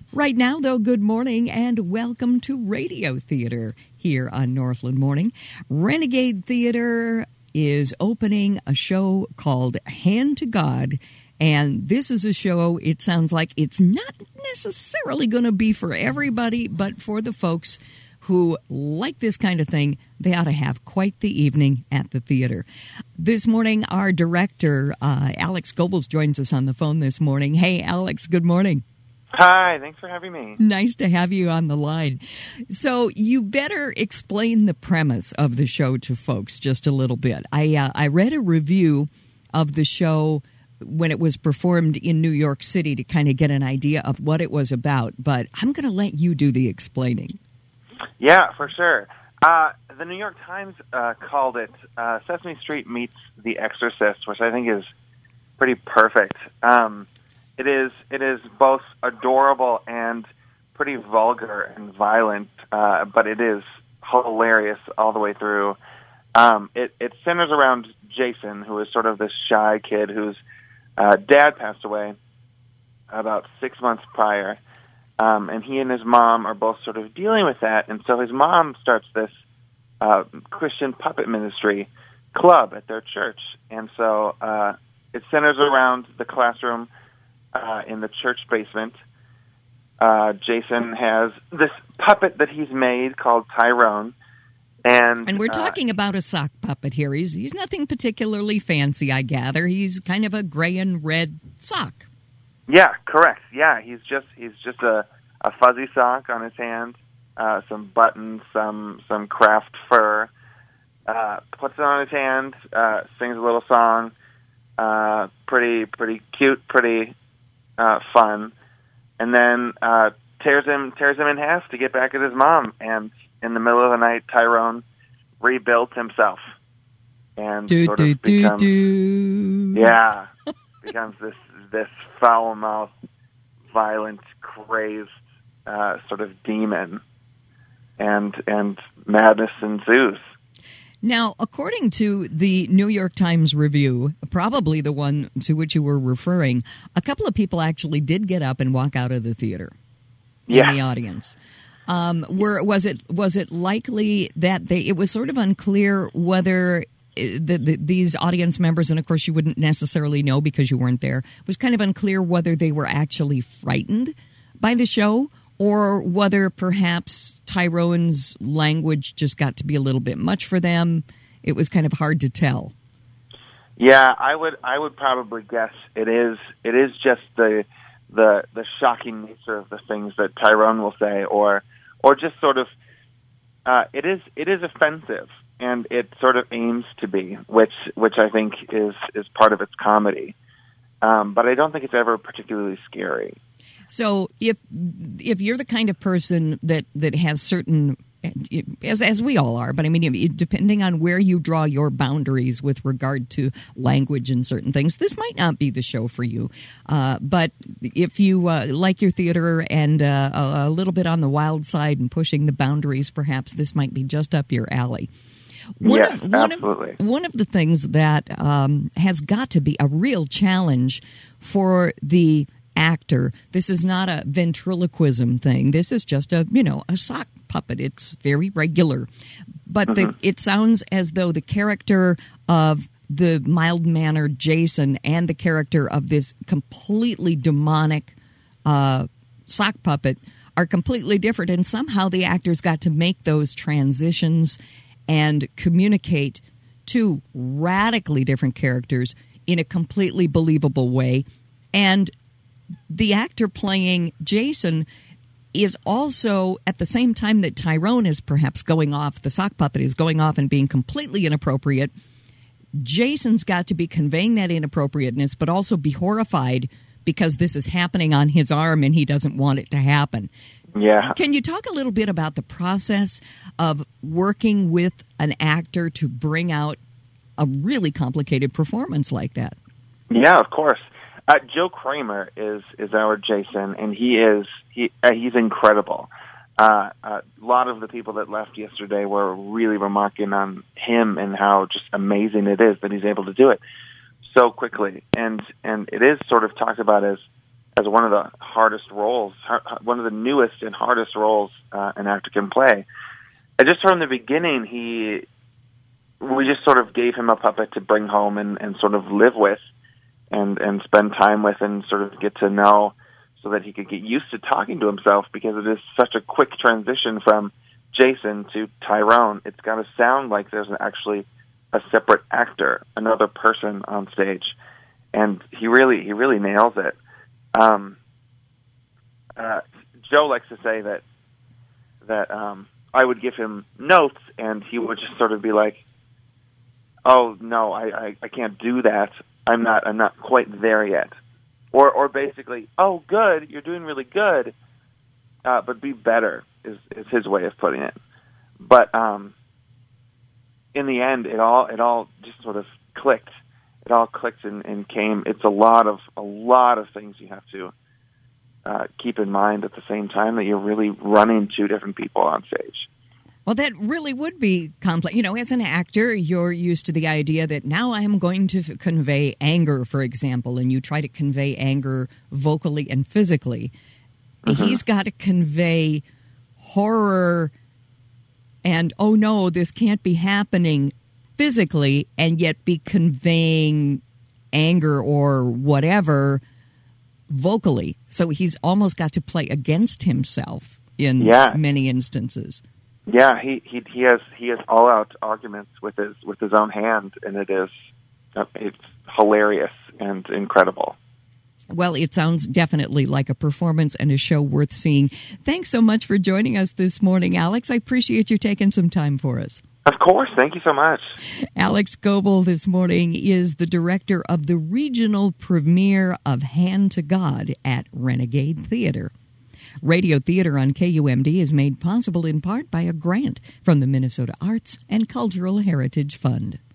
Right now, though, good morning and welcome to Radio Theater here on Northland Morning. Renegade Theater is opening a show called Hand to God, and this is a show, it sounds like it's not necessarily going to be for everybody, but for the folks who like this kind of thing, they ought to have quite the evening at the theater. This morning, our director, Alex Goebbels, joins us on the phone this morning. Hey, Alex, good morning. Hi, thanks for having me. Nice to have you on the line. So you better explain the premise of the show to folks just a little bit. I read a review of the show when it was performed in New York City to kind of get an idea of what it was about, but I'm going to let you do the explaining. Yeah, for sure. The New York Times called it Sesame Street Meets The Exorcist, which I think is pretty perfect. It is both adorable and pretty vulgar and violent, but it is hilarious all the way through. It centers around Jason, who is sort of this shy kid whose dad passed away about 6 months prior, and he and his mom are both sort of dealing with that, and so his mom starts this Christian puppet ministry club at their church, and so it centers around the classroom in the church basement. Jason has this puppet that he's made called Tyrone. And we're talking about a sock puppet here. He's nothing particularly fancy, I gather. He's kind of a gray and red sock. Yeah, correct. Yeah, he's just a fuzzy sock on his hand, some buttons, some craft fur. Puts it on his hand, sings a little song. Pretty cute, pretty fun, and then tears him in half to get back at his mom. And in the middle of the night, Tyrone rebuilt himself and becomes this foul-mouthed, violent, crazed sort of demon, and madness ensues. Now, according to the New York Times review, probably the one to which you were referring, a couple of people actually did get up and walk out of the theater in the audience. Was it likely that it was sort of unclear whether these audience members, and of course you wouldn't necessarily know because you weren't there, it was kind of unclear whether they were actually frightened by the show, or whether perhaps Tyrone's language just got to be a little bit much for them. It was kind of hard to tell. Yeah, I would probably guess it is just the shocking nature of the things that Tyrone will say, or just sort of it is offensive, and it sort of aims to be, which I think is part of its comedy. But I don't think it's ever particularly scary. So if you're the kind of person that has certain, as we all are, but I mean, depending on where you draw your boundaries with regard to language and certain things, this might not be the show for you. But if you like your theater and a little bit on the wild side and pushing the boundaries, perhaps this might be just up your alley. Absolutely. One of the things that has got to be a real challenge for the actor. This is not a ventriloquism thing. This is just a sock puppet. It's very regular. But it sounds as though the character of the mild-mannered Jason and the character of this completely demonic sock puppet are completely different. And somehow the actors got to make those transitions and communicate two radically different characters in a completely believable way. And the actor playing Jason is also, at the same time that Tyrone is perhaps going off, the sock puppet is going off and being completely inappropriate, Jason's got to be conveying that inappropriateness, but also be horrified because this is happening on his arm and he doesn't want it to happen. Yeah. Can you talk a little bit about the process of working with an actor to bring out a really complicated performance like that? Yeah, of course. Joe Kramer is our Jason, and he's incredible. A lot of the people that left yesterday were really remarking on him and how just amazing it is that he's able to do it so quickly. And it is sort of talked about as as one of the hardest roles, one of the newest and hardest roles an actor can play. And just from the beginning, we just sort of gave him a puppet to bring home and sort of live with and spend time with and sort of get to know, so that he could get used to talking to himself, because it is such a quick transition from Jason to Tyrone. It's got to sound like there's actually a separate actor, another person on stage, and he really nails it. Joe likes to say that I would give him notes, and he would just sort of be like, "Oh no, I can't do that. I'm not quite there yet," or basically, "Oh, good, you're doing really good, but be better," is his way of putting it. But in the end, it all just sort of clicked. It all clicked and came. It's a lot of things you have to keep in mind at the same time, that you're really running two different people on stage. Well, that really would be complex. As an actor, you're used to the idea that now I am going to convey anger, for example, and you try to convey anger vocally and physically. Mm-hmm. He's got to convey horror and, oh no, this can't be happening physically, and yet be conveying anger or whatever vocally. So he's almost got to play against himself in many instances. Yeah, he has all out arguments with his own hand, and it's hilarious and incredible. Well, it sounds definitely like a performance and a show worth seeing. Thanks so much for joining us this morning, Alex. I appreciate you taking some time for us. Of course. Thank you so much. Alex Goebel this morning is the director of the regional premiere of Hand to God at Renegade Theater. Radio Theater on KUMD is made possible in part by a grant from the Minnesota Arts and Cultural Heritage Fund.